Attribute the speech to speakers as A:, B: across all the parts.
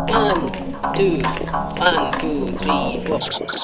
A: One, two, one, two, three, four.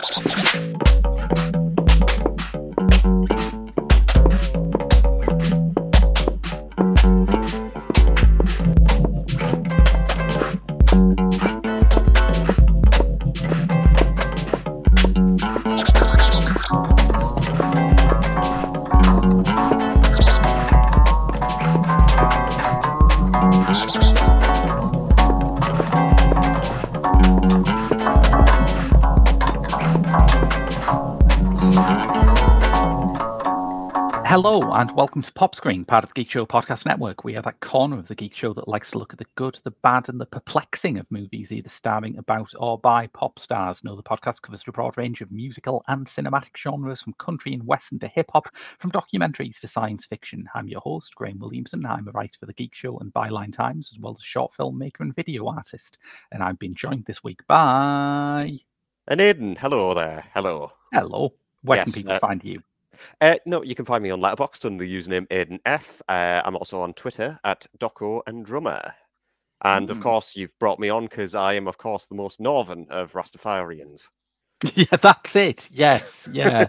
B: Hello and welcome to Pop Screen, part of the Geek Show Podcast Network. We are that corner of the Geek Show that likes to look at the good, the bad, and the perplexing of movies, either starring about or by pop stars. No, the podcast covers a broad range of musical and cinematic genres, from country and western to hip-hop, from documentaries to science fiction. I'm your host, Graham Williamson. I'm a writer for the Geek Show and Byline Times, as well as a short filmmaker and video artist. And I've been joined this week by...
C: And Aidan, hello there. Hello.
B: Hello. Where can
C: Yes,
B: people find you?
C: No, you can find me on Letterboxd under the username Aidan F. I'm also on Twitter at Doco and Drummer. And of course, you've brought me on because I am, of course, the most northern of Rastafarians.
B: Yeah, that's it. Yes, yeah.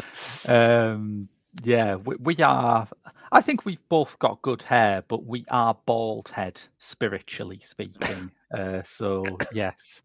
B: Yeah, we are. I think we've both got good hair, but we are bald head, spiritually speaking. So yes.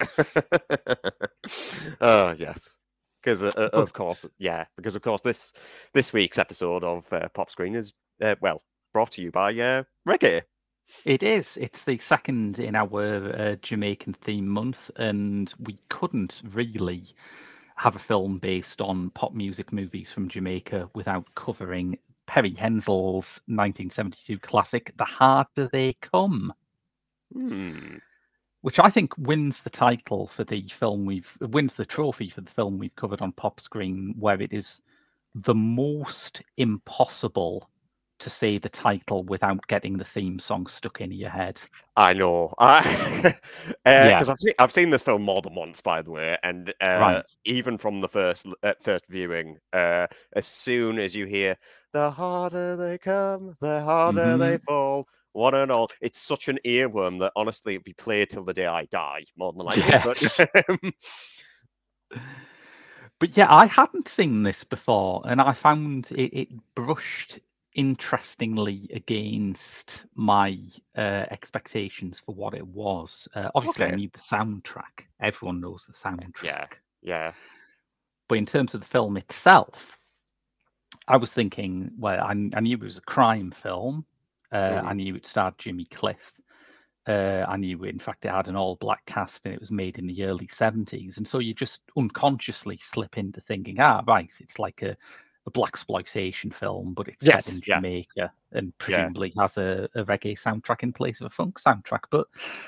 C: Yes. Because of course, this week's episode of Pop Screen is brought to you by reggae.
B: It is. It's the second in our Jamaican theme month, and we couldn't really have a film based on pop music movies from Jamaica without covering Perry Hensel's 1972 classic, The Harder They Come. Which I think wins the title for the film wins the trophy for the film we've covered on Pop Screen, where it is the most impossible to say the title without getting the theme song stuck in your head.
C: I know, because I've seen this film more than once, by the way, and
B: Right.
C: even from the first viewing, as soon as you hear "The harder they come, the harder they fall," one and all, it's such an earworm that honestly it'd be played till the day I die, more than likely.
B: Yes. But yeah, I hadn't seen this before, and I found it brushed interestingly against my expectations for what it was. Obviously, I knew the soundtrack. Everyone knows the soundtrack.
C: Yeah.
B: But in terms of the film itself, I was thinking, well, I knew it was a crime film. I knew it starred Jimmy Cliff. I knew, in fact, it had an all-black cast and it was made in the early 70s. And so you just unconsciously slip into thinking, right, it's like a blaxploitation film, but it's set in Jamaica and presumably has a reggae soundtrack in place of a funk soundtrack. But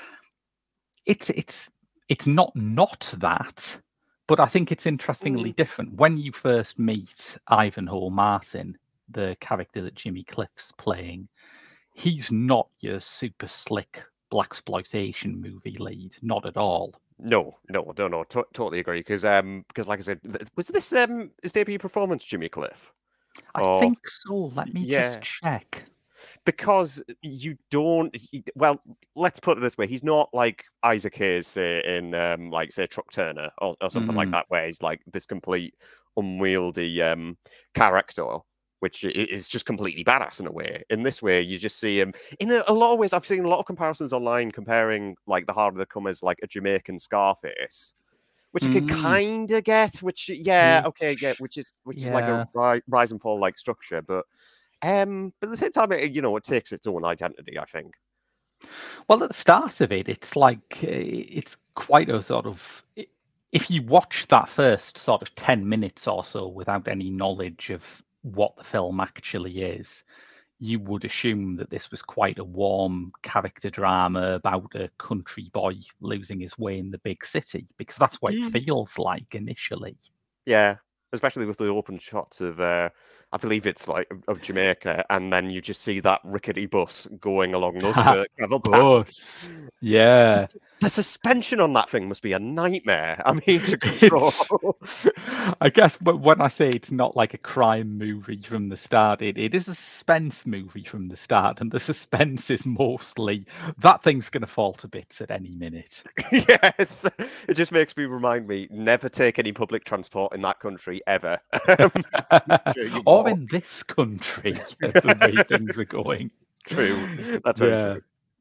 B: it's not that, but I think it's interestingly different. When you first meet Ivanhoe Martin, the character that Jimmy Cliff's playing, he's not your super slick blaxploitation movie lead, not at all.
C: No, totally agree. Because like I said, was this his debut performance, Jimmy Cliff?
B: I think so. Let me just check.
C: Because you don't. Well, let's put it this way: he's not like Isaac Hayes, say in say Truck Turner or something like that, where he's like this complete unwieldy character, which is just completely badass in a way. In this way, you just see him in a lot of ways. I've seen a lot of comparisons online comparing like The Harder They Come as like a Jamaican Scarface, which I could kind of get. Which which is like a rise and fall like structure, but at the same time, it takes its own identity, I think.
B: Well, at the start of it, it's like it's quite a sort of. If you watch that first sort of 10 minutes or so without any knowledge of what the film actually is, you would assume that this was quite a warm character drama about a country boy losing his way in the big city, because that's what it feels like initially.
C: Yeah, especially with the open shots of I believe it's like of Jamaica, and then you just see that rickety bus going along those gravel paths.
B: Yeah.
C: The suspension on that thing must be a nightmare. I mean, to control.
B: I guess, but when I say it's not like a crime movie from the start, it is a suspense movie from the start, and the suspense is mostly that thing's going to fall to bits at any minute.
C: Yes, it just makes me remind me never take any public transport in that country ever.
B: Or in this country, the way things are going.
C: True, that's very true.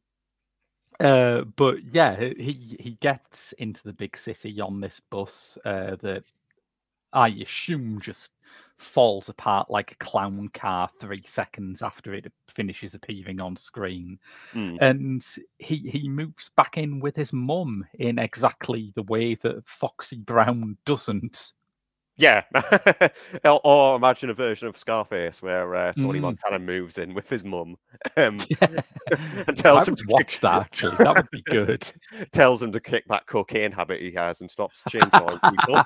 B: But yeah, he gets into the big city on this bus that I assume just falls apart like a clown car 3 seconds after it finishes appearing on screen. And he moves back in with his mum in exactly the way that Foxy Brown doesn't.
C: Yeah, or imagine a version of Scarface where Tony Montana moves in with his mum and tells him to
B: watch that. Actually, that would be good.
C: Tells him to kick that cocaine habit he has and stops chainsawing people.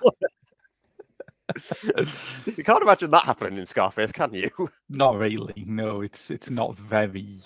C: You can't imagine that happening in Scarface, can you?
B: Not really. No, it's not very.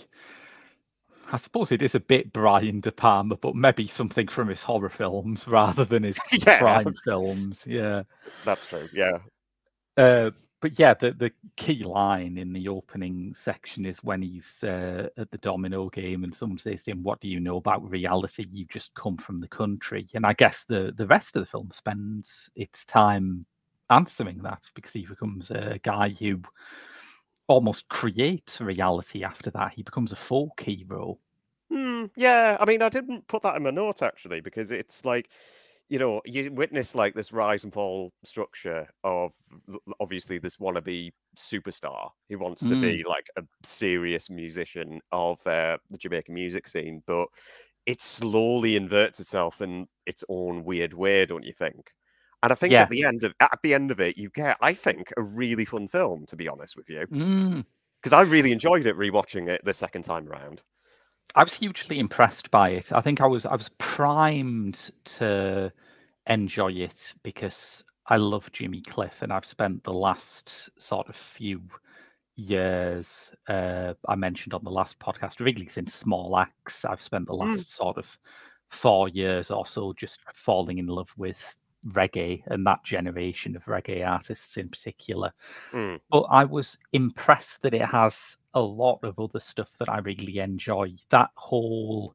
B: I suppose it is a bit Brian De Palma, but maybe something from his horror films rather than his crime films. Yeah,
C: that's true. Yeah.
B: But yeah, the key line in the opening section is when he's at the domino game and someone says to him, "What do you know about reality? You just come from the country." And I guess the rest of the film spends its time answering that because he becomes a guy who almost creates reality after that. He becomes a folk hero.
C: Yeah, I mean, I didn't put that in my notes actually because it's like, you witness like this rise and fall structure of obviously this wannabe superstar who wants to be like a serious musician of the Jamaican music scene, but it slowly inverts itself in its own weird way, don't you think? And I think at the end of it, you get, I think, a really fun film, to be honest with you, because I really enjoyed it rewatching it the second time around.
B: I was hugely impressed by it. I think I was primed to enjoy it because I love Jimmy Cliff, and I've spent the last sort of few years, I mentioned on the last podcast, really since Small Axe, I've spent the last sort of 4 years or so just falling in love with reggae and that generation of reggae artists in particular. But I was impressed that it has a lot of other stuff that I really enjoy. That whole,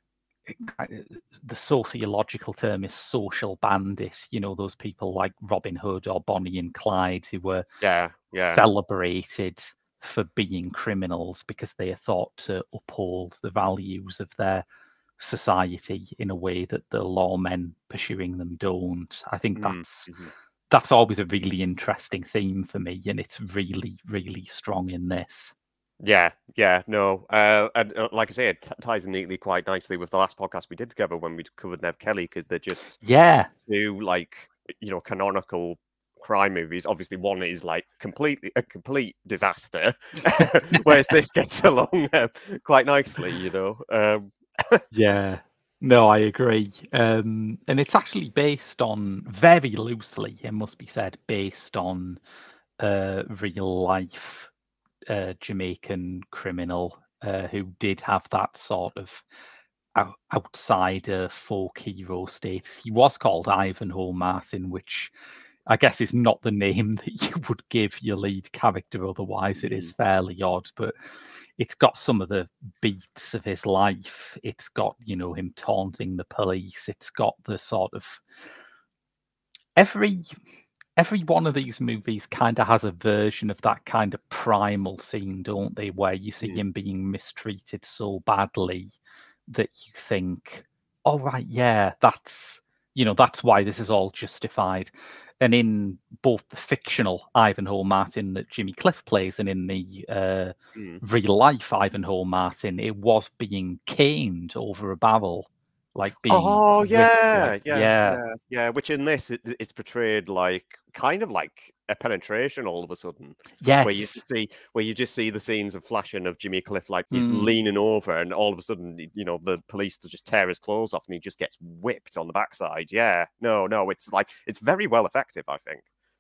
B: the sociological term is social bandit. Those people like Robin Hood or Bonnie and Clyde who were celebrated for being criminals because they are thought to uphold the values of their society in a way that the lawmen pursuing them don't. I think that's always a really interesting theme for me, and it's really, really strong in this.
C: Yeah, no. And like I say, it ties in neatly quite nicely with the last podcast we did together when we covered Nev Kelly, because they're just two, like, canonical crime movies. Obviously, one is like a complete disaster, whereas this gets along quite nicely,
B: Yeah. No, I agree. And it's actually based on, very loosely, it must be said, based on real life Jamaican criminal who did have that sort of outsider folk hero status. He was called Ivanhoe Martin, which I guess is not the name that you would give your lead character. Otherwise, it is fairly odd, but it's got some of the beats of his life. It's got, him taunting the police. It's got the sort of every one of these movies kind of has a version of that kind of primal scene, don't they? Where you see him being mistreated so badly that you think, "Oh right, yeah, that's why this is all justified." And in both the fictional Ivanhoe Martin that Jimmy Cliff plays and in the real life Ivanhoe Martin, it was being caned over a barrel. Like being
C: which in this it's portrayed like kind of like a penetration all of a sudden.
B: Yes.
C: Where you just see the scenes of flashing of Jimmy Cliff, like he's leaning over and all of a sudden, the police just tear his clothes off and he just gets whipped on the backside. Yeah. No, it's like, it's very well effective, I think.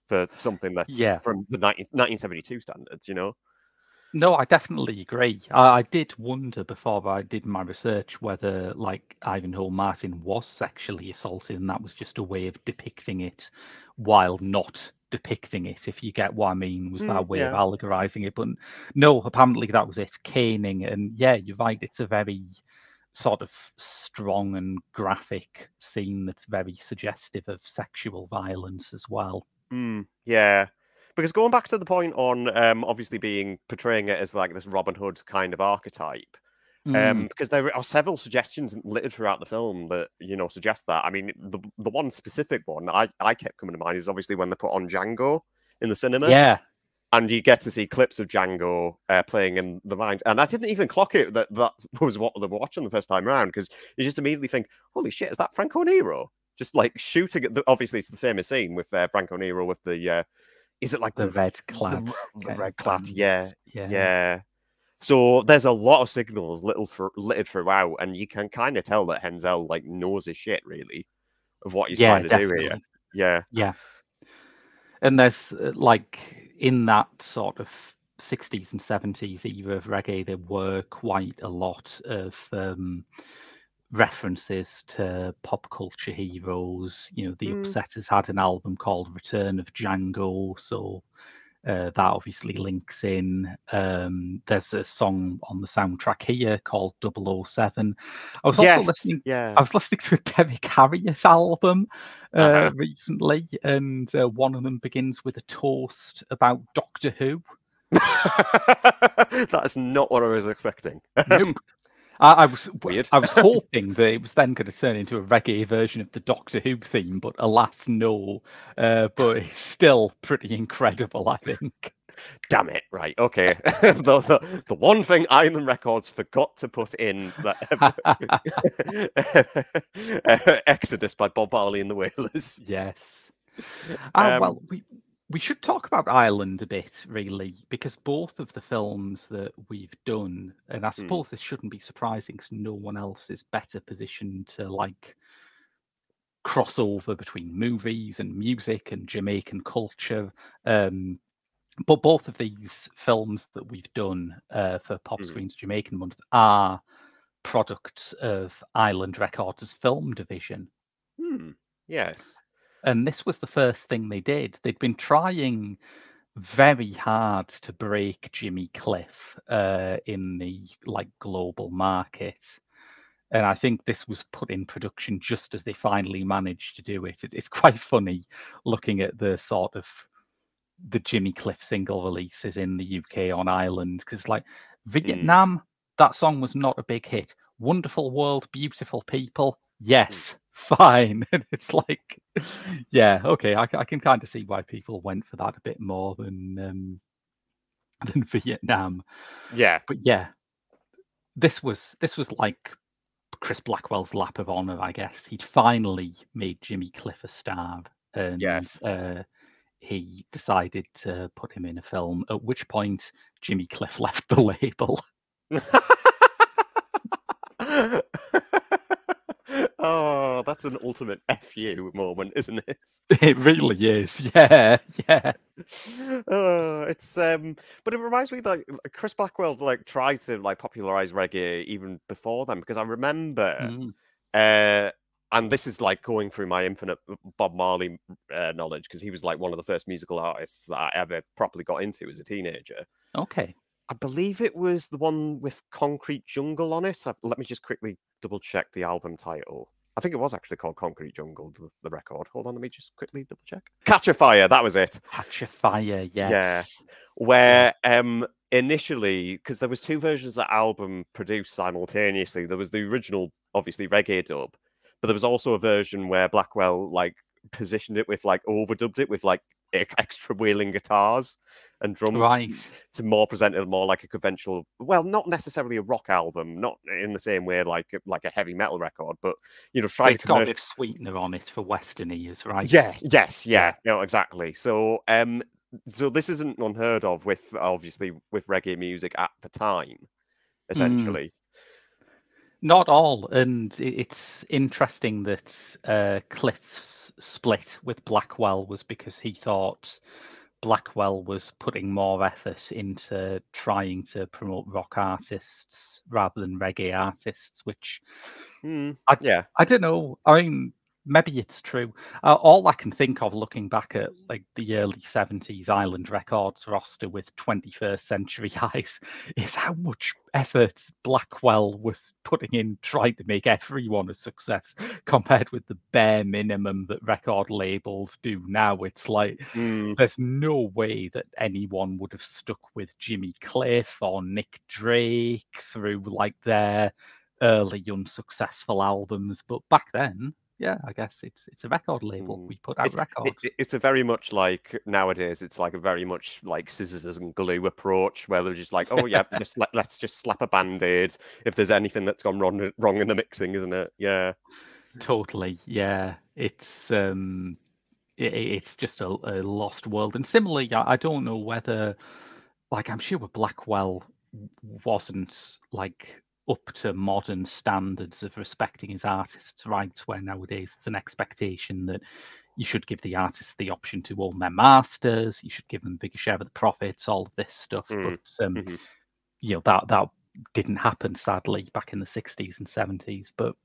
C: for something that's
B: Yeah.
C: from the 1972 standards, you know?
B: No, I definitely agree. I did wonder before I did my research whether, like, Ivanhoe Martin was sexually assaulted, and that was just a way of depicting it while not depicting it, if you get what I mean. Was that a way of
C: Yeah.
B: allegorizing it? But no, apparently that was it, caning. And yeah, you're right, it's a very sort of strong and graphic scene that's very suggestive of sexual violence as well.
C: Yeah. Because going back to the point on obviously portraying it as like this Robin Hood kind of archetype,
B: Mm,
C: because there are several suggestions littered throughout the film that suggest that. I mean, the one specific one I kept coming to mind is obviously when they put on Django in the cinema,
B: yeah,
C: and you get to see clips of Django playing in the mines, and I didn't even clock it that was what they were watching the first time around, because you just immediately think, "Holy shit, is that Franco Nero?" Just like shooting at obviously it's the famous scene with Franco Nero with the is it like
B: the red
C: the,
B: clad
C: the
B: kind
C: red
B: of
C: clat? Yeah,
B: bands. Yeah.
C: yeah. So there's a lot of signals littered throughout, and you can kind of tell that Henzel like knows his shit really of what he's
B: Yeah,
C: trying to do here.
B: definitely.
C: Yeah.
B: Yeah. And there's like in that sort of 60s and 70s era of reggae, there were quite a lot of references to pop culture heroes. You know, the
C: Mm.
B: Upsetters had an album called Return of Django, so that obviously links in. There's a song on the soundtrack here called 007. I was also
C: Yes.
B: listening.
C: Yeah.
B: I was listening to a Derek Harriott album
C: Uh-huh.
B: recently, and one of them begins with a toast about Doctor Who.
C: That's not what I was expecting.
B: Nope. I was
C: Weird.
B: I was hoping that it was then going to turn into a reggae version of the Doctor Who theme, but alas, no. But it's still pretty incredible, I think.
C: Damn it. Right. Okay. The one thing Island Records forgot to put in that Exodus by Bob Marley and the Wailers.
B: Yes.
C: Um,
B: Well, we should talk about Ireland a bit, really, because both of the films that we've done, and I suppose this shouldn't be surprising because no one else is better positioned to like crossover between movies and music and Jamaican culture. But both of these films that we've done for Pop Screen's Jamaican Month are products of Island Records' film division.
C: yes.
B: And this was the first thing they did. They'd been trying very hard to break Jimmy Cliff in the like global market. And I think this was put in production just as they finally managed to do it. It's quite funny looking at the sort of the Jimmy Cliff single releases in the UK on Ireland, because like Vietnam, that song was not a big hit. Wonderful World, Beautiful People, yes, fine. And it's like, yeah, okay, I can kind of see why people went for that a bit more than Vietnam.
C: Yeah.
B: But yeah, this was like Chris Blackwell's lap of honor, I guess. He'd finally made Jimmy Cliff a star, and
C: Yes.
B: he decided to put him in a film, at which point Jimmy Cliff left the label.
C: Oh, that's an ultimate FU moment, isn't it?
B: It really is. Yeah, yeah.
C: It's but it reminds me that Chris Blackwell like tried to like popularize reggae even before then, because I remember
B: Mm.
C: and this is like going through my infinite Bob Marley knowledge, because he was like one of the first musical artists that I ever properly got into as a teenager.
B: Okay.
C: I believe it was the one with Concrete Jungle on it. Let me just quickly double check the album title. I think it was actually called Concrete Jungle, the record. Hold on, let me just quickly double check. Catch a Fire, that was it.
B: Catch a Fire, yes.
C: Yeah. Where initially, because there was two versions of that album produced simultaneously. There was the original, obviously, reggae dub, but there was also a version where Blackwell like positioned it with like overdubbed it with like extra wailing guitars and drums
B: Right.
C: to more present it more like a conventional, well, not necessarily a rock album, not in the same way like a heavy metal record, but try to
B: It's got a bit of sweetener on it for Western ears, right?
C: yeah, yes, yeah, no, exactly. So so this isn't unheard of with obviously with reggae music at the time, essentially.
B: Not all, and it's interesting that Cliff's split with Blackwell was because he thought Blackwell was putting more effort into trying to promote rock artists rather than reggae artists, which I,
C: Yeah.
B: I don't know. I mean, maybe it's true. All I can think of looking back at like the early 70s Island Records roster with 21st century eyes is how much effort Blackwell was putting in trying to make everyone a success compared with the bare minimum that record labels do now. It's like
C: Mm.
B: there's no way that anyone would have stuck with Jimmy Cliff or Nick Drake through like their early unsuccessful albums. But back then, yeah, I guess it's a record label. We put out records.
C: It's a very much like nowadays. It's like a very much like scissors and glue approach, where they're just like, oh yeah, let's just slap a band-aid if there's anything that's gone wrong in the mixing, isn't it? Yeah,
B: Totally. Yeah, it's just a lost world. And similarly, I don't know whether, like, I'm sure Blackwell wasn't like up to modern standards of respecting his artists' rights, where nowadays there's an expectation that you should give the artists the option to own their masters, you should give them a bigger share of the profits, all of this stuff. But you know, that didn't happen, sadly, back in the 60s and 70s. But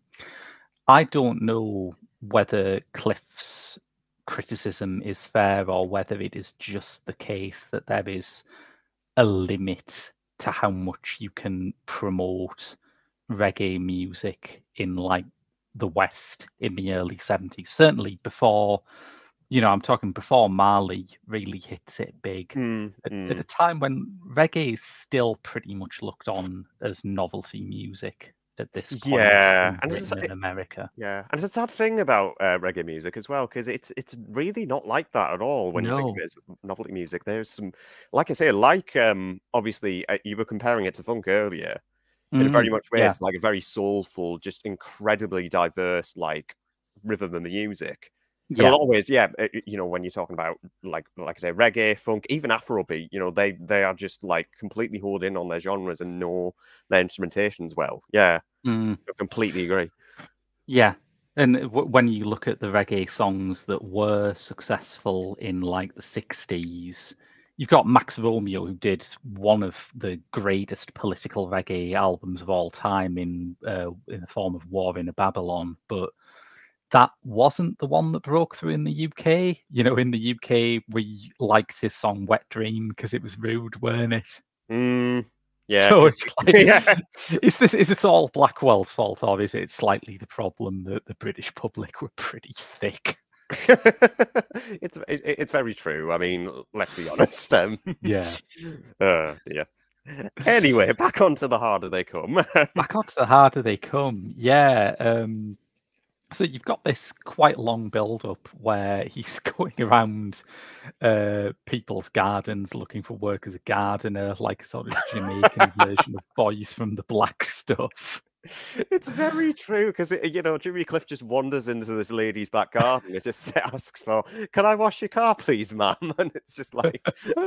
B: I don't know whether Cliff's criticism is fair or whether it is just the case that there is a limit to how much you can promote reggae music in like the West in the early 70s. Certainly before, I'm talking before Marley really hits it big. At a time when reggae is still pretty much looked on as novelty music at this point in Britain and America.
C: Yeah, and it's a sad thing about reggae music as well, because it's really not like that at all when you think of it as novelty music. There's some, like I say, like obviously you were comparing it to funk earlier. In a very much way, it's like a very soulful, just incredibly diverse like rhythm and music. In a lot of ways, when you're talking about like I say, reggae, funk, even Afrobeat, they are just like completely honed in on their genres and know their instrumentations well. Yeah, I completely agree.
B: Yeah, and when you look at the reggae songs that were successful in like the 60s, you've got Max Romeo, who did one of the greatest political reggae albums of all time in the form of War in a Babylon, but that wasn't the one that broke through in the UK. In the UK, we liked his song Wet Dream because it was rude, weren't it?
C: Yeah.
B: So it's like, is this all Blackwell's fault, or is it slightly the problem that the British public were pretty thick?
C: It's very true. I mean, let's be honest.
B: Yeah.
C: Yeah. Anyway, back onto the harder they come.
B: Back onto the harder they come. Yeah. So you've got this quite long build-up where he's going around people's gardens looking for work as a gardener, like a sort of Jamaican version of Boys from the Black Stuff.
C: It's very true because Jimmy Cliff just wanders into this lady's back garden. It just asks for, "Can I wash your car, please, ma'am?" And it's just like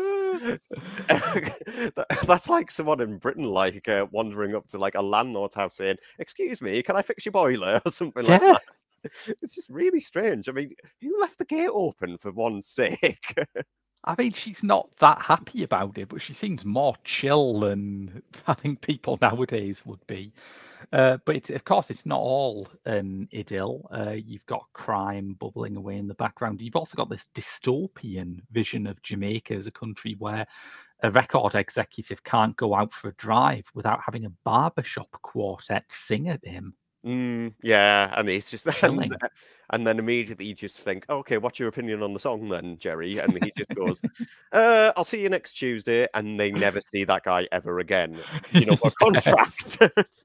C: that's like someone in Britain, like wandering up to like a landlord's house saying, "Excuse me, can I fix your boiler?" or something like that. It's just really strange. I mean, who left the gate open for one's sake?
B: I mean, she's not that happy about it, but she seems more chill than I think people nowadays would be. But of course, it's not all an idyll. You've got crime bubbling away in the background. You've also got this dystopian vision of Jamaica as a country where a record executive can't go out for a drive without having a barbershop quartet sing at him.
C: Yeah, and it's just
B: Chilling.
C: and then immediately you just think, okay, what's your opinion on the song then, Jerry? And he just goes, I'll see you next Tuesday, and they never see that guy ever again. What contract?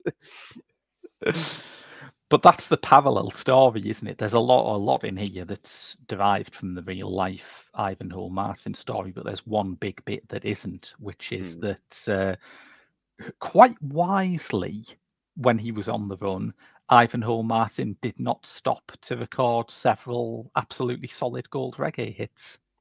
B: But that's the parallel story, isn't it? There's a lot in here that's derived from the real life Ivanhoe Martin story, but there's one big bit that isn't, which is that quite wisely, when he was on the run, Ivanhoe Martin did not stop to record several absolutely solid gold reggae hits.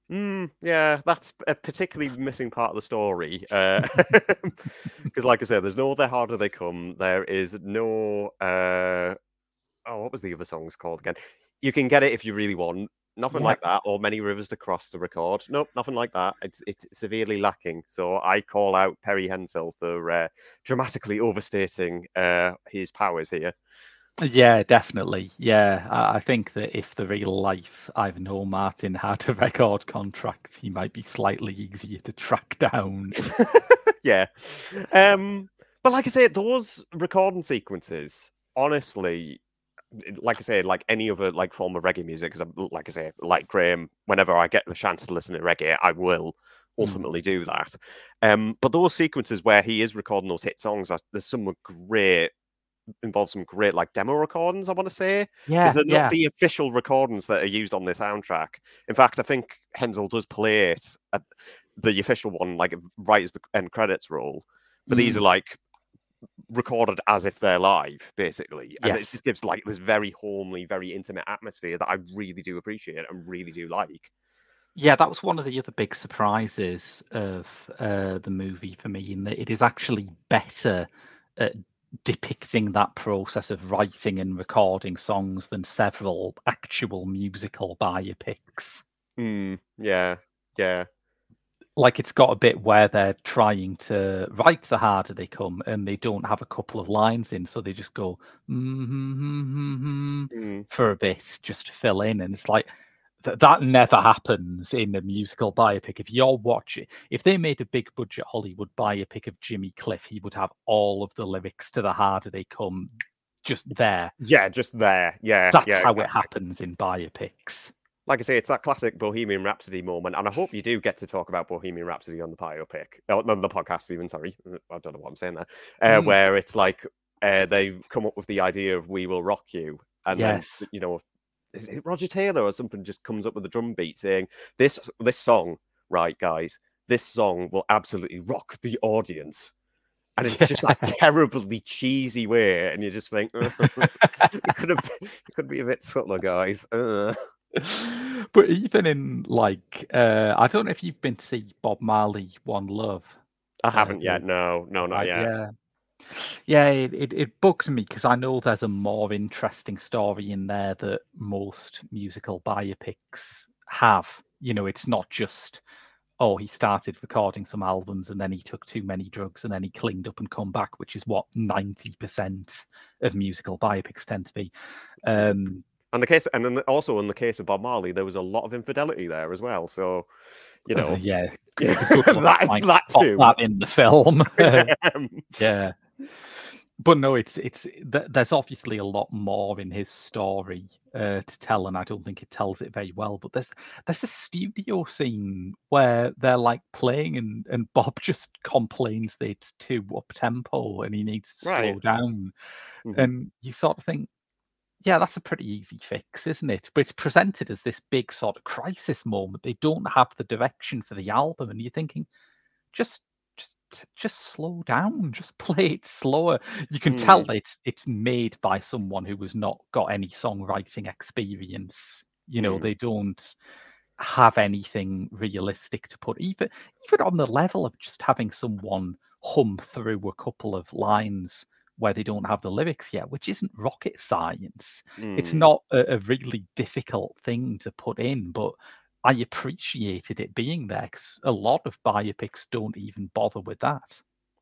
C: Yeah, that's a particularly missing part of the story. Because, like I said, there's no "The Harder They Come." There is no. What was the other songs called again? You Can Get It If You Really Want. Nothing
B: Yeah,
C: like that. Or Many Rivers to Cross to record. Nope, nothing like that. It's severely lacking. So I call out Perry Hensel for dramatically overstating his powers here.
B: yeah, definitely. Yeah, I think that if the real life Ivan Martin had a record contract, he might be slightly easier to track down.
C: Yeah. But like I say, those recording sequences, honestly, like I say, like any other like form of reggae music, because like I say, like Graham, whenever I get the chance to listen to reggae, I will ultimately do that. But those sequences where he is recording those hit songs, there's some great involves some great like demo recordings, I want to say, because
B: Yeah,
C: they're not
B: yeah.
C: the official recordings that are used on the soundtrack. In fact, I think Hensel does play it at the official one, like right as the end credits roll. But these are like recorded as if they're live, basically, and
B: Yes.
C: it gives like this very homely, very intimate atmosphere that I really do appreciate and really do like.
B: Yeah, that was one of the other big surprises of the movie for me, in that it is actually better at depicting that process of writing and recording songs than several actual musical biopics.
C: Yeah, yeah.
B: Like, it's got a bit where they're trying to write The Harder They Come and they don't have a couple of lines in, so they just go for a bit just to fill in, and it's like that never happens in a musical biopic. If you're watching, if they made a big budget Hollywood biopic of Jimmy Cliff, he would have all of the lyrics to The Harder They Come just there.
C: Yeah, just there. Yeah,
B: That's
C: yeah,
B: how it
C: exactly.
B: happens in biopics.
C: Like I say, it's that classic Bohemian Rhapsody moment, and I hope you do get to talk about Bohemian Rhapsody on the biopic, on the podcast. Even sorry, I don't know what I'm saying there. Where it's like they come up with the idea of "We Will Rock You," and then
B: Yes.
C: is it Roger Taylor or something just comes up with a drum beat saying this song, right, guys, this song will absolutely rock the audience. And it's just that terribly cheesy way, and you just think it could be a bit subtler, guys.
B: But even in like, I don't know if you've been to see Bob Marley One Love.
C: I haven't yet.
B: The
C: No, not
B: right,
C: yet.
B: yeah, it bugs me because I know there's a more interesting story in there that most musical biopics have. You know, it's not just, oh, he started recording some albums and then he took too many drugs and then he cleaned up and come back, which is what 90% of musical biopics tend to be.
C: And then also in the case of Bob Marley, there was a lot of infidelity there as well. So
B: Yeah, good luck
C: that
B: trying to
C: that
B: pop
C: too.
B: that in the film. Yeah. But no, there's obviously a lot more in his story to tell, and I don't think it tells it very well. But there's a studio scene where they're like playing, and Bob just complains that it's too up tempo and he needs to
C: Right.
B: slow down.
C: Mhm.
B: And you sort of think, yeah, that's a pretty easy fix, isn't it? But it's presented as this big sort of crisis moment. They don't have the direction for the album, and you're thinking, just just slow down, just play it slower. You can tell that it's made by someone who has not got any songwriting experience. You know, they don't have anything realistic to put, even on the level of just having someone hum through a couple of lines where they don't have the lyrics yet, which isn't rocket science. It's not a really difficult thing to put in, but I appreciated it being there because a lot of biopics don't even bother with that.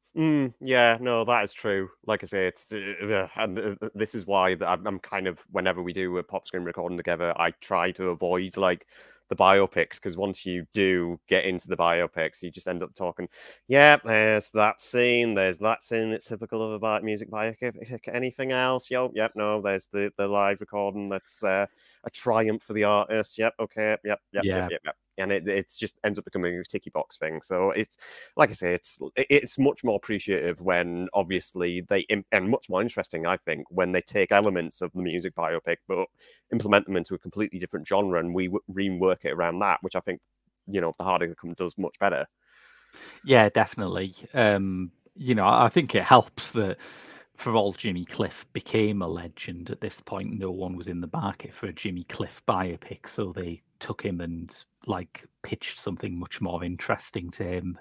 C: Yeah, no, that is true. Like I say, it's and this is why I'm kind of, whenever we do a pop screen recording together, I try to avoid like the biopics, because once you do get into the biopics, you just end up talking. Yeah, there's that scene. There's that scene that's typical of a music biopic. Anything else? Yep, no. There's the live recording. That's a triumph for the artist. Yep, okay.
B: Yeah.
C: Yep. And it's just ends up becoming a ticky box thing. So it's, like I say, it's much more appreciative when obviously and much more interesting, I think, when they take elements of the music biopic but implement them into a completely different genre, and we rework it around that, which I think The Harder They Come does much better.
B: Yeah, definitely. You know, I think it helps that for all Jimmy Cliff became a legend at this point, no one was in the market for a Jimmy Cliff biopic, so they took him and like pitched something much more interesting to him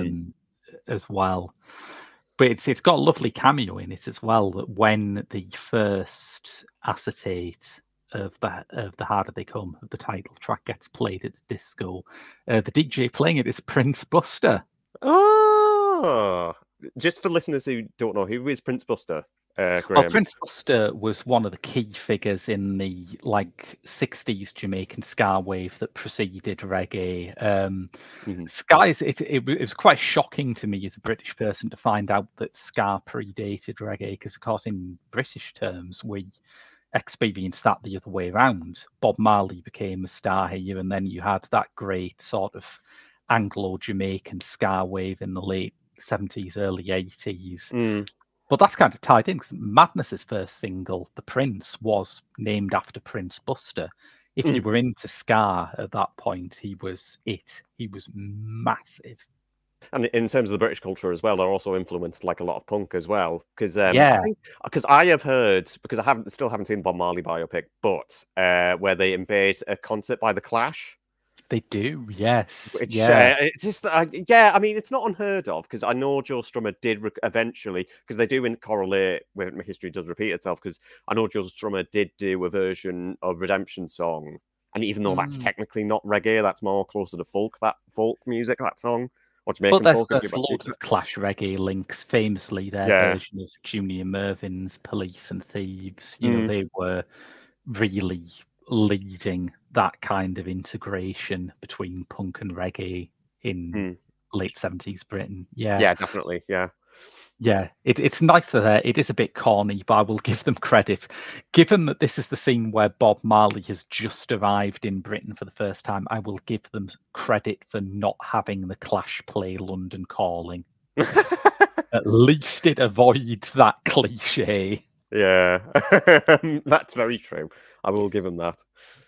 B: as well. But it's got a lovely cameo in it as well. That when the first acetate of the Harder They Come, of the title track, gets played at a disco, the DJ playing it is Prince Buster.
C: Oh, just for listeners who don't know, who is Prince Buster?
B: Well,
C: Graham.
B: Prince Buster was one of the key figures in the like 60s Jamaican ska wave that preceded reggae. Ska it was quite shocking to me as a British person to find out that ska predated reggae, because of course in British terms we experienced that the other way around. Bob Marley became a star here, and then you had that great sort of Anglo-Jamaican ska wave in the late 70s, early 80s. But that's kind of tied in because Madness's first single, The Prince, was named after Prince Buster. If you were into ska at that point, he was it. He was massive.
C: And in terms of the British culture as well, they're also influenced like a lot of punk as well. Because because I have heard, because I still haven't seen the Bob Marley biopic, but where they invade a concert by The Clash.
B: They do, yes.
C: Which, I mean, it's not unheard of, because I know Joe Strummer did eventually, because they do correlate when history does repeat itself, because I know Joe Strummer did do a version of Redemption Song, and even though that's technically not reggae, that's more closer to folk music, that song. Or Jamaican
B: but
C: folk.
B: there's loads of Clash reggae links. Famously, their version of Junior Mervin's Police and Thieves, you know, they were really leading that kind of integration between punk and reggae in late 70s Britain.
C: Yeah, definitely.
B: Yeah, it's nice that it is a bit corny, but I will give them credit. Given that this is the scene where Bob Marley has just arrived in Britain for the first time, I will give them credit for not having the Clash play London Calling. At least it avoids that cliche.
C: Yeah, that's very true. I will give him that.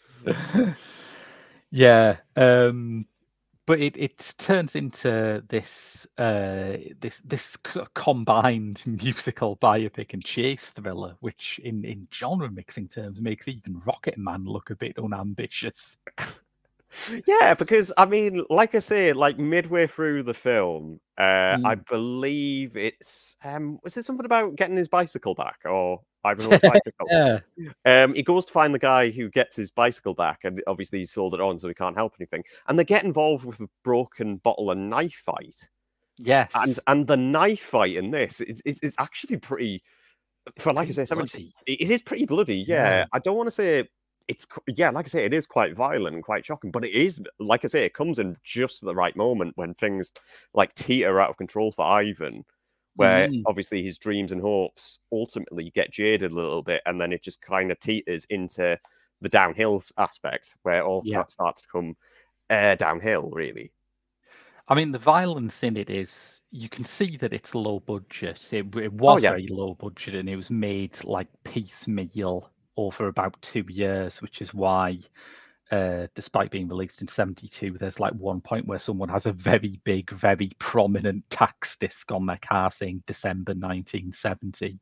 B: Yeah, but it turns into this sort of combined musical biopic and chase thriller, which in genre mixing terms makes even Rocket Man look a bit unambitious.
C: Yeah, because I mean, like I say, like midway through the film, I believe it's was it something about getting his bicycle back, or Ivanhoe's bicycle? He goes to find the guy who gets his bicycle back, and obviously he's sold it on, so he can't help anything. And they get involved with a broken bottle and knife fight.
B: Yes,
C: and the knife fight in this, it's actually pretty. For like I say, it is pretty bloody. Yeah, I don't want to say. Like I say, it is quite violent and quite shocking, but it is, like I say, it comes in just the right moment when things like teeter out of control for Ivan, where obviously his dreams and hopes ultimately get jaded a little bit, and then it just kind of teeters into the downhill aspect, where all that starts to come downhill, really.
B: I mean, the violence in it is, you can see that it's low budget. It was very low budget, and it was made like piecemeal over about 2 years, which is why, despite being released in 72, there's like one point where someone has a very big, very prominent tax disc on their car saying December 1970.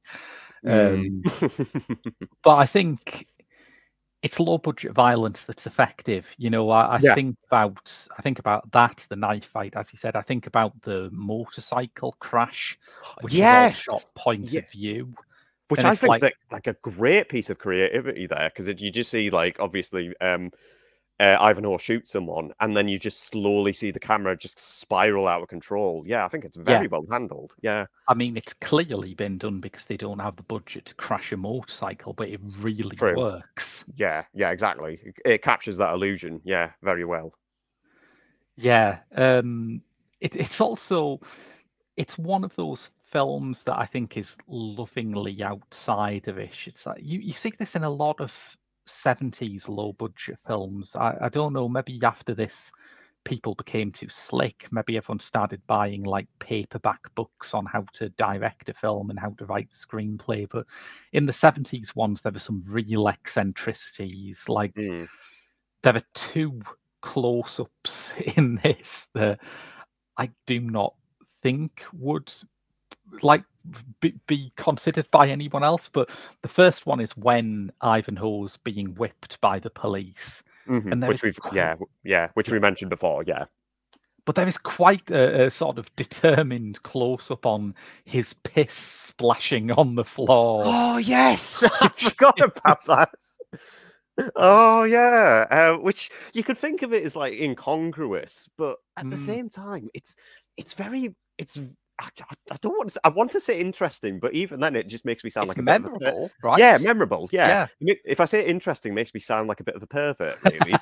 B: But I think it's low budget violence that's effective. You know, I think about that, the knife fight, as you said. I think about the motorcycle crash, which is all shot point of view.
C: Which I think is like a great piece of creativity there, because you just see, like, obviously Ivanhoe shoots someone, and then you just slowly see the camera just spiral out of control. Yeah, I think it's very well handled. Yeah.
B: I mean, it's clearly been done because they don't have the budget to crash a motorcycle, but it really works.
C: Yeah, exactly. It captures that illusion, very well.
B: Yeah. It's also, it's one of those films that I think is lovingly outside of ish. It's like you see this in a lot of 70s low budget films. I don't know, maybe after this people became too slick. Maybe everyone started buying like paperback books on how to direct a film and how to write a screenplay. But in the 70s ones, there were some real eccentricities. Like there are 2 close-ups in this that I do not think would, like, be considered by anyone else. But the first one is when Ivanhoe's being whipped by the police, and
C: which we mentioned before,
B: But there is quite a sort of determined close-up on his piss splashing on the floor.
C: Oh, yes! I forgot about that. Oh, yeah. Which you could think of it as like incongruous, but at the same time, it's very... I don't want to. I want to say interesting, but even then, it just makes me sound like a
B: memorable,
C: bit of
B: right?
C: Yeah, memorable. Yeah. If I say interesting, it makes me sound like a bit of a pervert, maybe.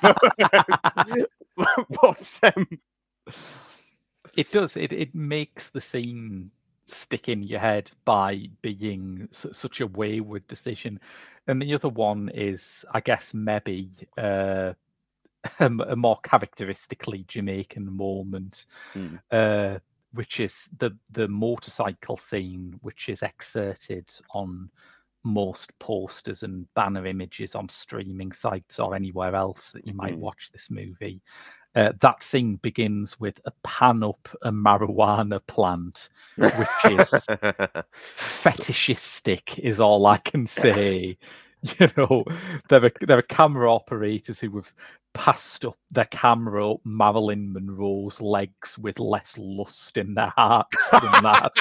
C: But
B: it does. It makes the scene stick in your head by being such a wayward decision. And the other one is, I guess, maybe a more characteristically Jamaican moment. Which is the motorcycle scene, which is excerpted on most posters and banner images on streaming sites or anywhere else that you might watch this movie. That scene begins with a pan up a marijuana plant, which is fetishistic, is all I can say. You know, there are camera operators who have passed up their camera up Marilyn Monroe's legs with less lust in their hearts than that.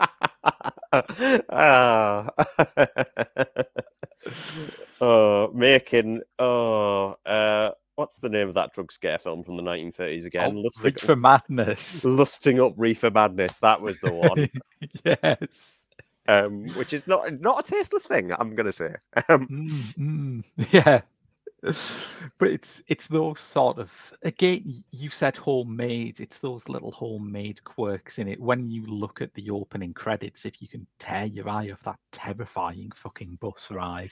C: What's the name of that drug scare film from the 1930s again?
B: Reefer Madness.
C: Lusting Up Reefer Madness. That was the one.
B: Yes.
C: Which is not a tasteless thing, I'm gonna say.
B: Yeah. But it's those sort of, again, you said homemade, it's those little homemade quirks in it. When you look at the opening credits, if you can tear your eye off that terrifying fucking bus ride,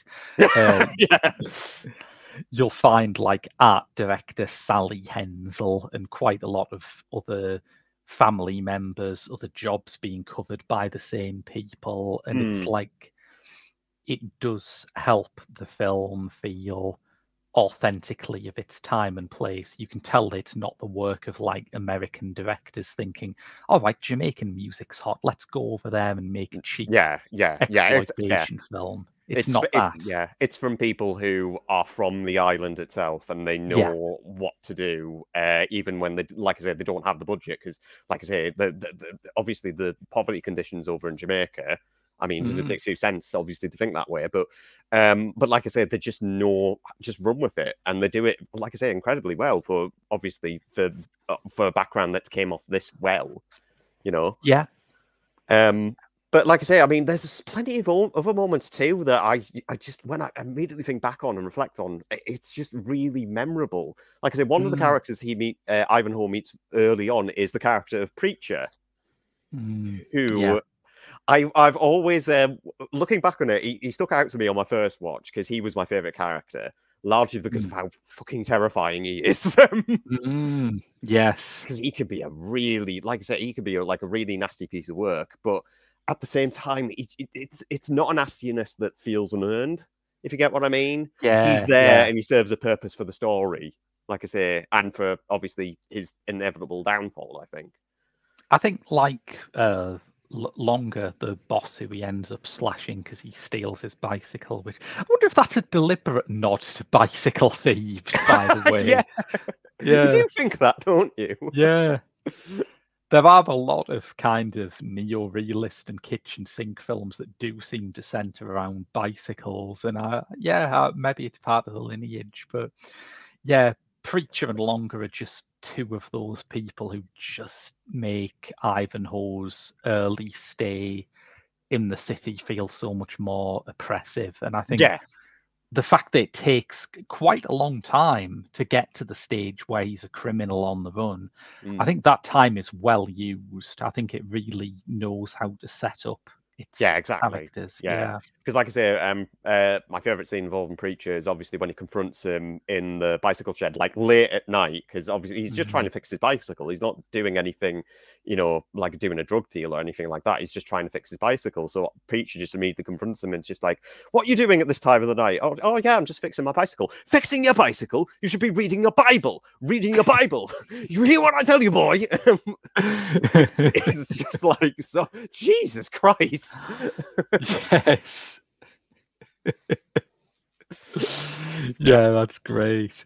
B: you'll find like art director Sally Hensel and quite a lot of other family members, other jobs being covered by the same people. And it's like, it does help the film feel authentically of its time and place. You can tell that it's not the work of like American directors thinking, all right, Jamaican music's hot, let's go over there and make a cheap exploitation film. It's not that.
C: It's from people who are from the island itself and they know what to do, even when they, like I said, they don't have the budget. Because, like I say, obviously the poverty conditions over in Jamaica. I mean, does it take 2 cents, obviously, to think that way? But like I said, they just run with it, and they do it, like I say, incredibly well for a background that came off this well, you know.
B: Yeah.
C: But like I say, I mean, there's plenty of other moments too that I just, when I immediately think back on and reflect on, it's just really memorable. Like I say, one of the characters Ivanhoe meets early on is the character of Preacher, who I've always, looking back on it, he stuck out to me on my first watch because he was my favorite character, largely because of how fucking terrifying he is.
B: Yes,
C: because he can be a really, like I said, he can be like a really nasty piece of work, but at the same time, it's not a nastiness that feels unearned, if you get what I mean.
B: Yeah,
C: he's there and he serves a purpose for the story, like I say, and for obviously his inevitable downfall.
B: I think like Longer, the boss who he ends up slashing because he steals his bicycle, which I wonder if that's a deliberate nod to bicycle thieves, by the way.
C: Yeah, you do think that, don't you?
B: Yeah. There are a lot of kind of neo-realist and kitchen sink films that do seem to center around bicycles, and maybe it's part of the lineage, but yeah, Preacher and Longer are just two of those people who just make Ivanhoe's early stay in the city feel so much more oppressive. And I think the fact that it takes quite a long time to get to the stage where he's a criminal on the run, I think that time is well used. I think it really knows how to set up its characters.
C: Yeah, because like I say, my favorite scene involving Preacher is obviously when he confronts him in the bicycle shed, like late at night, because obviously he's just trying to fix his bicycle. He's not doing anything, you know, like doing a drug deal or anything like that. He's just trying to fix his bicycle. So Preacher just immediately confronts him and it's just like, what are you doing at this time of the night? Oh yeah, I'm just fixing my bicycle. Fixing your bicycle? You should be reading your Bible. Reading your Bible. You hear what I tell you, boy? It's just like, so Jesus Christ. best.
B: Yes. Yeah, that's great.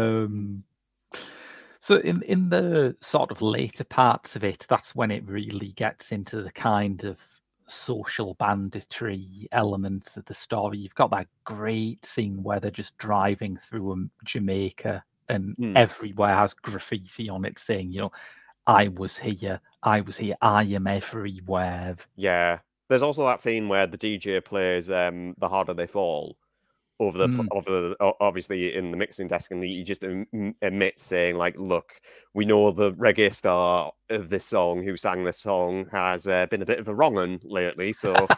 B: So in the sort of later parts of it, that's when it really gets into the kind of social banditry elements of the story. You've got that great scene where they're just driving through Jamaica and everywhere has graffiti on it saying, I was here, I am everywhere.
C: Yeah. There's also that scene where the DJ plays The Harder They Fall obviously in the mixing desk, and he just admits saying like, look, we know the reggae star of this song who sang this song has been a bit of a wrong un lately, so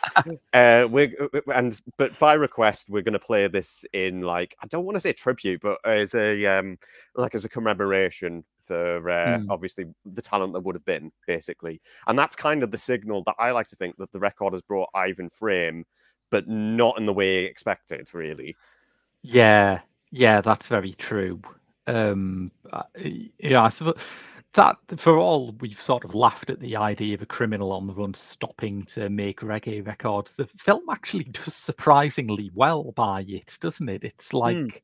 C: but by request we're going to play this in, like, I don't want to say tribute, but as a as a commemoration for obviously the talent that would have been, basically. And that's kind of the signal that I like to think that the record has brought Ivan Frame, but not in the way expected, really.
B: Yeah, that's very true. I suppose that for all we've sort of laughed at the idea of a criminal on the run stopping to make reggae records, the film actually does surprisingly well by it, doesn't it? It's like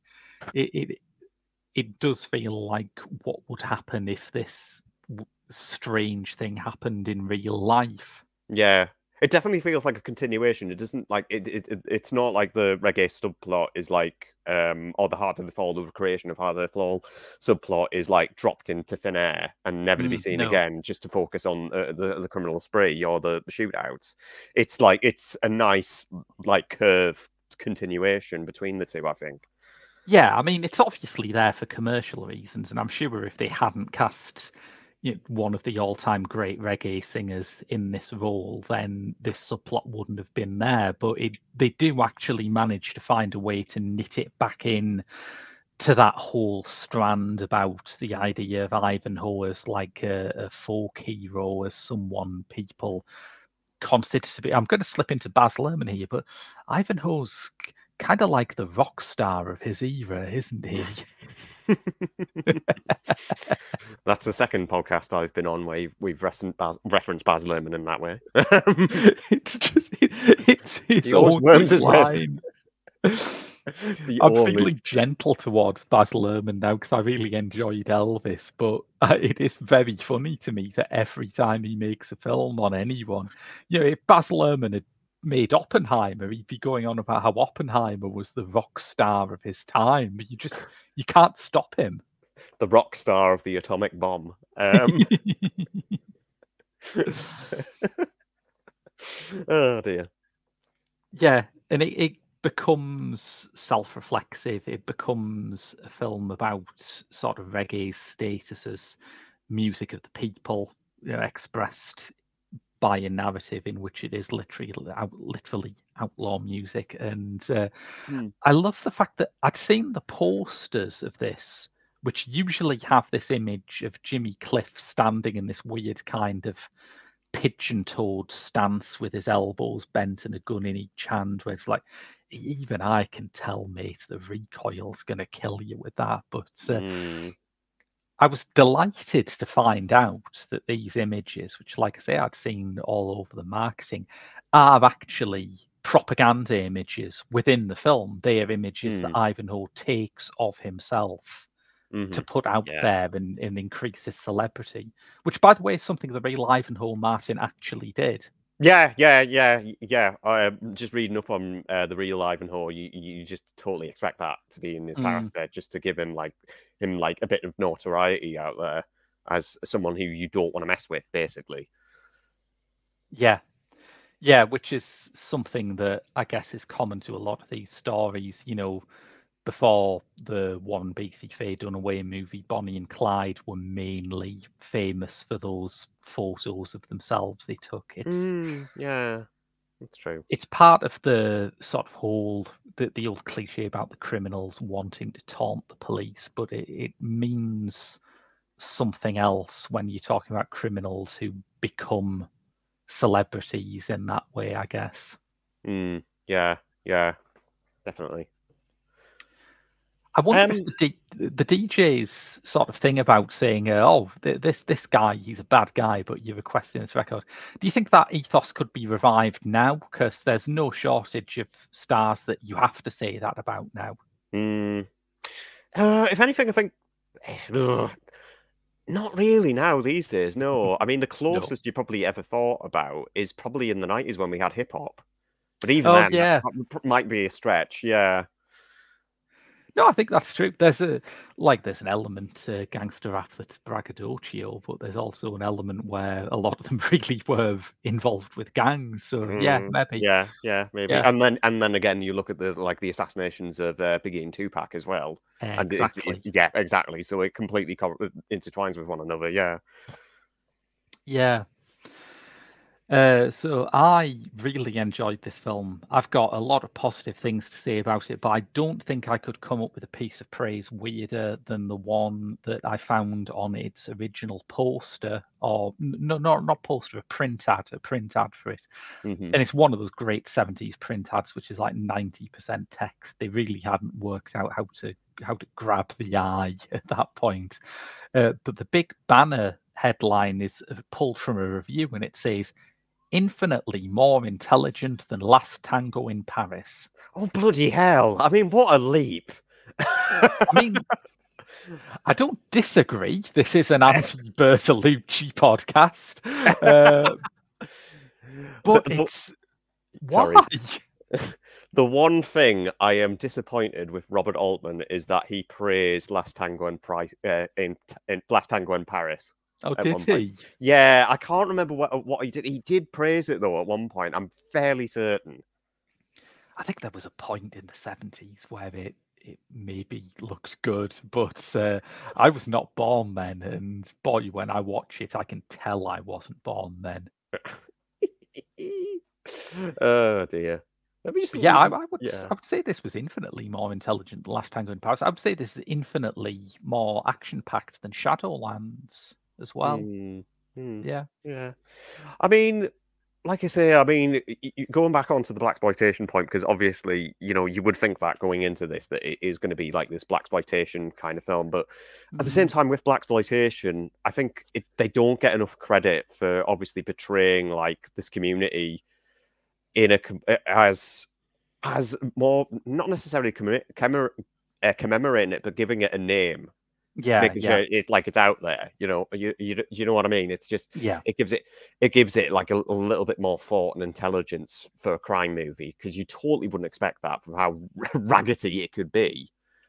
B: it does feel like what would happen if this strange thing happened in real life.
C: Yeah. It definitely feels like a continuation. It doesn't like it's not like the reggae subplot is like or the Harder They Fall, the creation of Harder They Fall subplot is like dropped into thin air and never to be seen again, just to focus on the criminal spree or the shootouts. It's like it's a nice like curved continuation between the two, I think.
B: Yeah, I mean, it's obviously there for commercial reasons, and I'm sure if they hadn't cast one of the all-time great reggae singers in this role, then this subplot wouldn't have been there. But they do actually manage to find a way to knit it back in to that whole strand about the idea of Ivanhoe as like a folk hero, as someone people consider to be. I'm going to slip into Baz Luhrmann here, but Ivanhoe's kind of like the rock star of his era, isn't he?
C: That's the second podcast I've been on where we've referenced Baz Luhrmann in that way.
B: It's just his own line. I'm feeling gentle towards Baz Luhrmann now because I really enjoyed Elvis, but it is very funny to me that every time he makes a film on anyone, if Baz Luhrmann had made Oppenheimer, he'd be going on about how Oppenheimer was the rock star of his time. You can't stop him.
C: The rock star of the atomic bomb. Oh dear.
B: Yeah, and it becomes self-reflexive. It becomes a film about sort of reggae's status as music of the people, expressed by a narrative in which it is literally outlaw music. And I love the fact that I'd seen the posters of this, which usually have this image of Jimmy Cliff standing in this weird kind of pigeon-toed stance with his elbows bent and a gun in each hand, where it's like, even I can tell, mate, the recoil's going to kill you with that. But I was delighted to find out that these images, which, like I say, I'd seen all over the marketing, are actually propaganda images within the film. They are images that Ivanhoe takes of himself to put out there and increase his celebrity, which, by the way, is something the real Ivanhoe Martin actually did.
C: Yeah. Just reading up on the real Ivanhoe, you just totally expect that to be in his character, just to give him like a bit of notoriety out there as someone who you don't want to mess with, basically.
B: Yeah, which is something that I guess is common to a lot of these stories. Before the Warren Beatty Faye Dunaway movie, Bonnie and Clyde were mainly famous for those photos of themselves they took.
C: Yeah, that's true.
B: It's part of the sort of whole the old cliche about the criminals wanting to taunt the police, but it means something else when you're talking about criminals who become celebrities in that way, I guess.
C: Yeah, definitely.
B: I wonder if the DJ's sort of thing about saying, this guy, he's a bad guy, but you're requesting this record. Do you think that ethos could be revived now? Because there's no shortage of stars that you have to say that about now.
C: If anything, I think not really now these days. No, I mean the closest you probably ever thought about is probably in the 90s when we had hip hop. But even then, that might be a stretch. Yeah.
B: No, I think that's true. There's an element to gangster rap that's braggadocio, but there's also an element where a lot of them really were involved with gangs. So maybe.
C: Yeah, maybe. Yeah. And then again, you look at the assassinations of Biggie and Tupac as well.
B: Exactly.
C: And exactly. So it completely intertwines with one another. Yeah.
B: Yeah. So I really enjoyed this film. I've got a lot of positive things to say about it, but I don't think I could come up with a piece of praise weirder than the one that I found on its original poster, or not poster, a print ad for it.
C: Mm-hmm.
B: And it's one of those great 70s print ads, which is like 90% text. They really hadn't worked out how to grab the eye at that point. But the big banner headline is pulled from a review, and it says, "Infinitely more intelligent than Last Tango in Paris."
C: Oh, bloody hell. I mean, what a leap.
B: I mean, I don't disagree. This is an anti-Bertolucci podcast. But it's...
C: Sorry.
B: Why?
C: The one thing I am disappointed with Robert Altman is that he praised Last Tango in Last Tango in Paris.
B: Oh, did he?
C: Yeah, I can't remember what he did. He did praise it, though, at one point. I'm fairly certain.
B: I think there was a point in the 70s where it maybe looked good, but I was not born then. And boy, when I watch it, I can tell I wasn't born then.
C: Oh, dear.
B: I would say this was infinitely more intelligent than Last Tango in Paris. I would say this is infinitely more action-packed than Shadowlands as well. Yeah.
C: I mean, like I say, going back onto the blaxploitation point, because obviously, you would think that going into this, that it is going to be like this blaxploitation kind of film. But at the same time, with blaxploitation, I think they don't get enough credit for obviously portraying like this community in as more, not necessarily commemorating it, but giving it a name. Making sure it's like it's out there, you know what I mean. It's just it gives it like a little bit more thought and intelligence for a crime movie, because you totally wouldn't expect that from how raggedy it could be.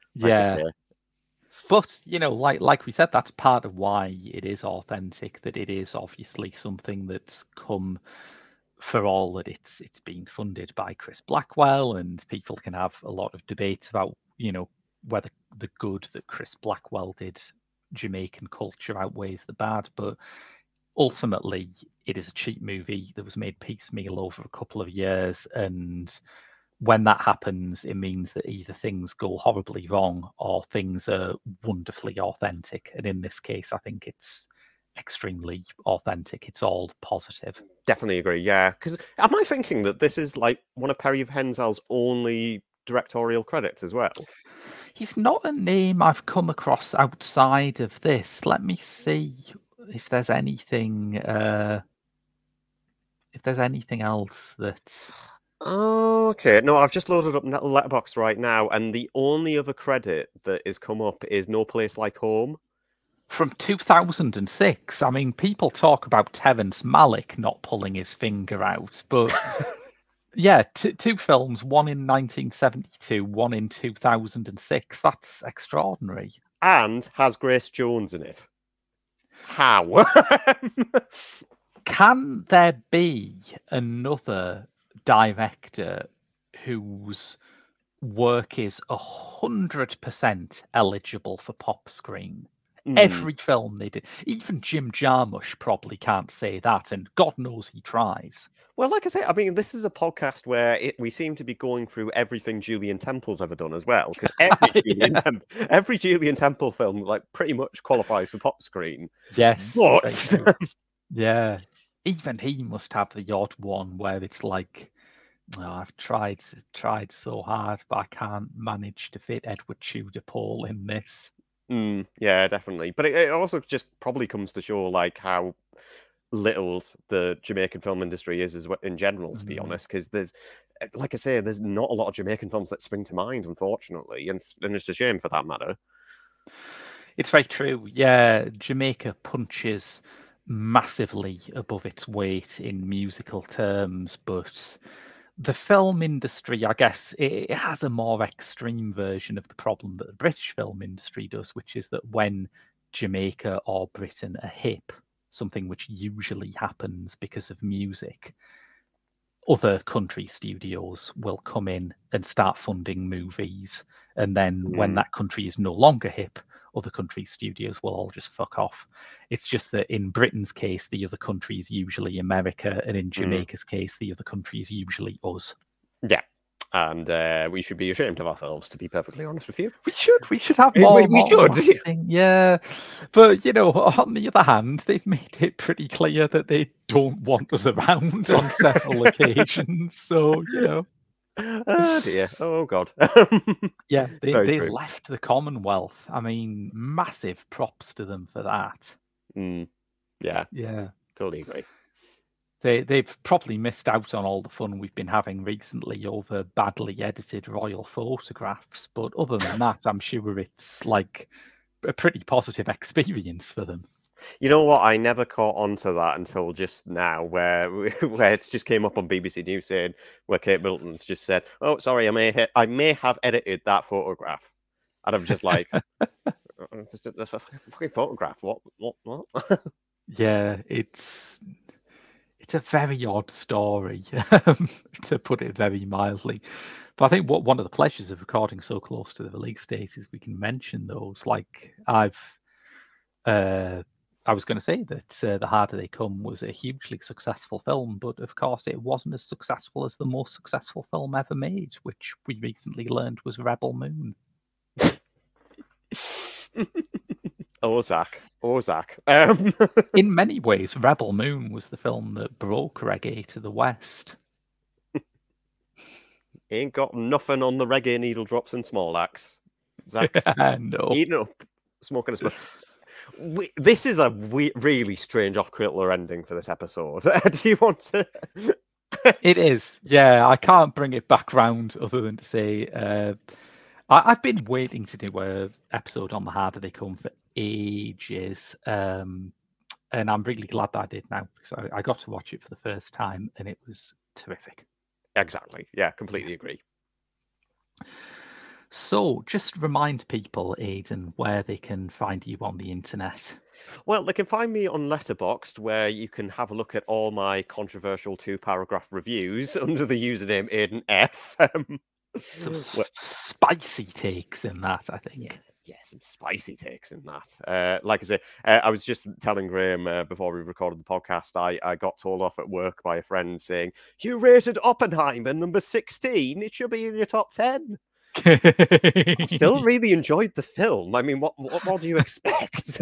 B: But like we said, that's part of why it is authentic. That it is obviously something that's come, for all that it's being funded by Chris Blackwell, and people can have a lot of debate about whether the good that Chris Blackwell did Jamaican culture outweighs the bad, but ultimately it is a cheap movie that was made piecemeal over a couple of years, and when that happens, it means that either things go horribly wrong or things are wonderfully authentic. And in this case, I think it's extremely authentic. It's all positive.
C: Definitely agree. Yeah, because am I thinking that this is like one of Perry Henzell's only directorial credits as well?
B: He's not a name I've come across outside of this. Let me see if there's anything. If there's anything else that.
C: Oh, okay. No, I've just loaded up Letterboxd right now, and the only other credit that has come up is No Place Like Home.
B: From 2006. I mean, people talk about Terrence Malick not pulling his finger out, but. Yeah, two films, one in 1972, one in 2006. That's extraordinary.
C: And has Grace Jones in it. How?
B: Can there be another director whose work is 100% eligible for pop screen? Every film they did. Even Jim Jarmusch probably can't say that, and God knows he tries.
C: Well, like I say, I mean, this is a podcast where we seem to be going through everything Julian Temple's ever done as well, because every Julian Temple film, like, pretty much qualifies for pop screen.
B: Yes.
C: But...
B: yeah. Even he must have the odd one where it's like Oh, I've tried so hard, but I can't manage to fit Edward Tudor Pole in this.
C: Yeah, definitely. But it also just probably comes to show like how little the Jamaican film industry is as in general, to be honest. Because there's, like I say, there's not a lot of Jamaican films that spring to mind, unfortunately, and it's a shame for that matter.
B: It's very true. Yeah, Jamaica punches massively above its weight in musical terms, but the film industry, I guess, it has a more extreme version of the problem that the British film industry does, which is that when Jamaica or Britain are hip, something which usually happens because of music, other country studios will come in and start funding movies. And then when that country is no longer hip, other country studios will all just fuck off. It's just that in Britain's case, the other country is usually America, and in Jamaica's case, the other country is usually us.
C: Yeah. And we should be ashamed of ourselves, to be perfectly honest with you.
B: We should have more.
C: We should.
B: Marketing. Yeah. But, on the other hand, they've made it pretty clear that they don't want us around on several occasions. So,
C: Oh, dear. Oh, God.
B: Yeah, they left the Commonwealth. I mean, massive props to them for that.
C: Yeah, totally agree.
B: They've probably missed out on all the fun we've been having recently over badly edited royal photographs. But other than that, I'm sure it's like a pretty positive experience for them.
C: You know what? I never caught on to that until just now, where it just came up on BBC News saying where Kate Middleton's just said, "Oh, sorry, I may have edited that photograph," and I'm just like, "That's a fucking photograph. What?
B: Yeah, it's a very odd story, to put it very mildly. But I think one of the pleasures of recording so close to the release date is we can mention those. Like I was going to say that The Harder They Come was a hugely successful film, but of course it wasn't as successful as the most successful film ever made, which we recently learned was Rebel Moon.
C: Ozark.
B: In many ways, Rebel Moon was the film that broke reggae to the West.
C: Ain't got nothing on the reggae needle drops and small axe. Zach's
B: no.
C: eating up, smoking a smoke. This is a really strange off-kilter ending for this episode. Do you want to?
B: It is. Yeah, I can't bring it back round other than to say I've been waiting to do an episode on The Harder They Come for ages. And I'm really glad that I did now, because I got to watch it for the first time and it was terrific.
C: Exactly. Yeah, completely agree.
B: So, just remind people, Aidan, where they can find you on the internet.
C: Well, they can find me on Letterboxd, where you can have a look at all my controversial 2-paragraph reviews under the username Aidan F.
B: Some spicy takes in that, I think.
C: Yeah, some spicy takes in that. Like I say, I was just telling Graham before we recorded the podcast, I got told off at work by a friend saying, "You rated Oppenheimer number 16. It should be in your top 10. I still really enjoyed the film. I mean, what more do you expect?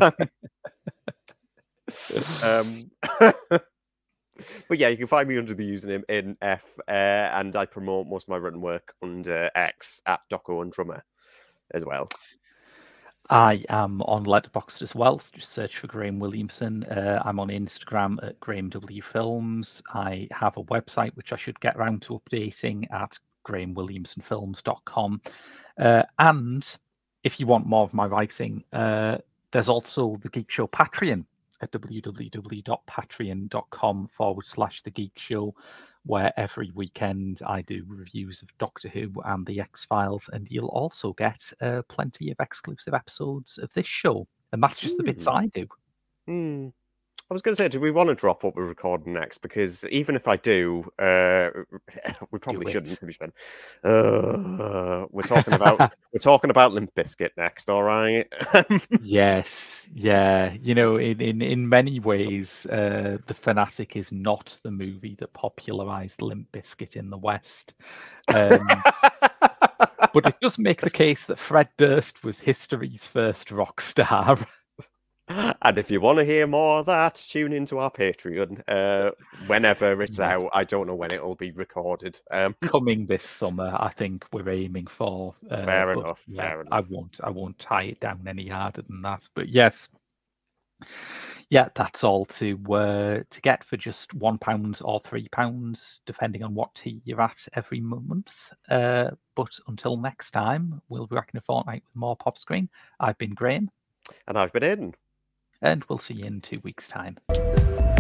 C: But yeah, you can find me under the username NF, and I promote most of my written work under X at Doco and Drummer as well.
B: I am on Letterboxd as well. Just search for Graham Williamson. I'm on Instagram at Graham W Films. I have a website which I should get around to updating at GrahamWilliamsonFilms.com. And if you want more of my writing, there's also the Geek Show Patreon at www.patreon.com/The Geek Show, where every weekend I do reviews of Doctor Who and The X-Files, and you'll also get plenty of exclusive episodes of this show. And that's just the bits I do.
C: I was going to say, do we want to drop what we're recording next? Because even if I do, we probably shouldn't. To be fair, we're talking about Limp Bizkit next. All right.
B: Yes, yeah. In many ways, The Fanatic is not the movie that popularized Limp Bizkit in the West. But it does make the case that Fred Durst was history's first rock star.
C: And if you want to hear more of that, tune into our Patreon whenever it's out. I don't know when it'll be recorded.
B: Coming this summer, I think we're aiming for.
C: Fair
B: but
C: enough.
B: yeah,
C: Fair enough.
B: I won't tie it down any harder than that. But yes, yeah, that's all to get for just £1 or £3, depending on what tier you're at every month. But until next time, we'll be back in a fortnight with more Pop Screen. I've been Graham.
C: And I've been Aidan.
B: And we'll see you in 2 weeks' time.